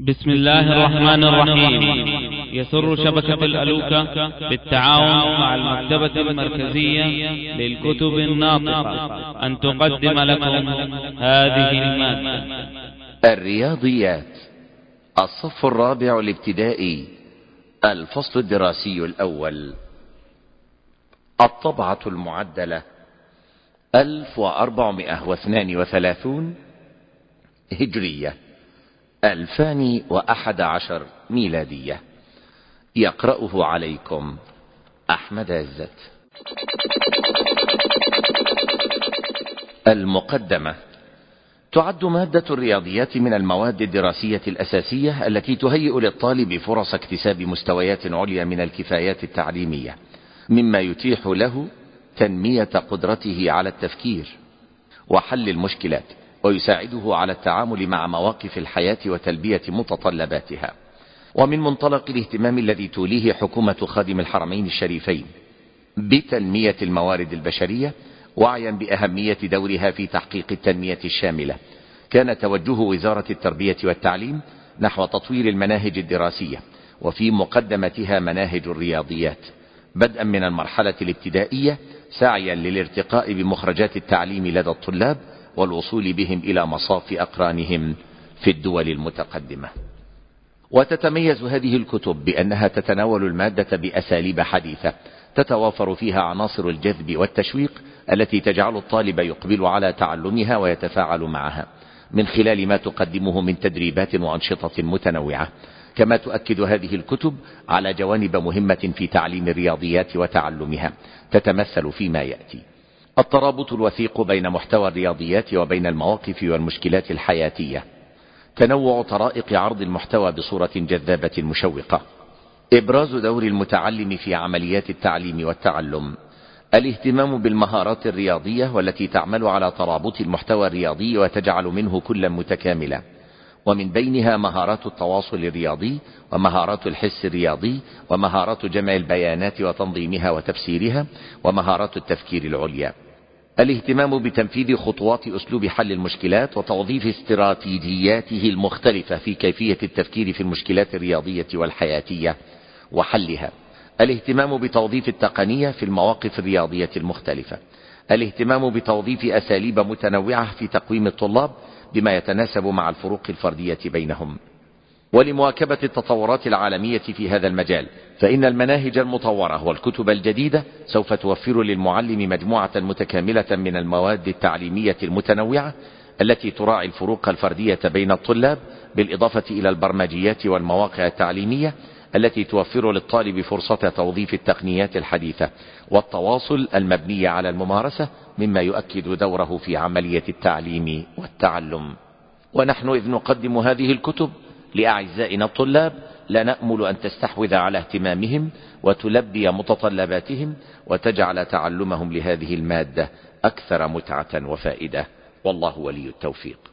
بسم الله الرحمن الرحيم. يسر شبكة الألوكة بالتعاون مع المكتبة المركزية للكتب الناطقة أن تقدم لكم هذه المادة. الرياضيات، الصف الرابع الابتدائي، الفصل الدراسي الأول، الطبعة المعدلة 1432 هجرية 2011 ميلادية. يقرأه عليكم أحمد عزت. المقدمة. تعد مادة الرياضيات من المواد الدراسية الأساسية التي تهيئ للطالب فرص اكتساب مستويات عليا من الكفايات التعليمية، مما يتيح له تنمية قدرته على التفكير وحل المشكلات، ويساعده على التعامل مع مواقف الحياة وتلبية متطلباتها. ومن منطلق الاهتمام الذي توليه حكومة خادم الحرمين الشريفين بتنمية الموارد البشرية، وعيا بأهمية دورها في تحقيق التنمية الشاملة، كان توجه وزارة التربية والتعليم نحو تطوير المناهج الدراسية، وفي مقدمتها مناهج الرياضيات، بدءا من المرحلة الابتدائية، سعيا للارتقاء بمخرجات التعليم لدى الطلاب والوصول بهم إلى مصاف أقرانهم في الدول المتقدمة. وتتميز هذه الكتب بأنها تتناول المادة بأساليب حديثة تتوافر فيها عناصر الجذب والتشويق التي تجعل الطالب يقبل على تعلمها ويتفاعل معها، من خلال ما تقدمه من تدريبات وأنشطة متنوعة. كما تؤكد هذه الكتب على جوانب مهمة في تعليم الرياضيات وتعلمها، تتمثل فيما يأتي: الترابط الوثيق بين محتوى الرياضيات وبين المواقف والمشكلات الحياتية، تنوع طرائق عرض المحتوى بصورة جذابة مشوقة، إبراز دور المتعلم في عمليات التعليم والتعلم، الاهتمام بالمهارات الرياضية والتي تعمل على ترابط المحتوى الرياضي وتجعل منه كلا متكاملا، ومن بينها مهارات التواصل الرياضي، ومهارات الحس الرياضي، ومهارات جمع البيانات وتنظيمها وتفسيرها، ومهارات التفكير العليا. الاهتمام بتنفيذ خطوات أسلوب حل المشكلات وتوظيف استراتيجياته المختلفة في كيفية التفكير في المشكلات الرياضية والحياتية وحلها. الاهتمام بتوظيف التقنية في المواقف الرياضية المختلفة. الاهتمام بتوظيف أساليب متنوعة في تقويم الطلاب بما يتناسب مع الفروق الفردية بينهم. ولمواكبة التطورات العالمية في هذا المجال، فإن المناهج المطورة والكتب الجديدة سوف توفر للمعلم مجموعة متكاملة من المواد التعليمية المتنوعة التي تراعي الفروق الفردية بين الطلاب، بالإضافة إلى البرمجيات والمواقع التعليمية التي توفر للطالب فرصة توظيف التقنيات الحديثة والتواصل المبني على الممارسة، مما يؤكد دوره في عملية التعليم والتعلم. ونحن إذ نقدم هذه الكتب لأعزائنا الطلاب لا نأمل أن تستحوذ على اهتمامهم وتلبي متطلباتهم وتجعل تعلمهم لهذه المادة أكثر متعة وفائدة، والله ولي التوفيق.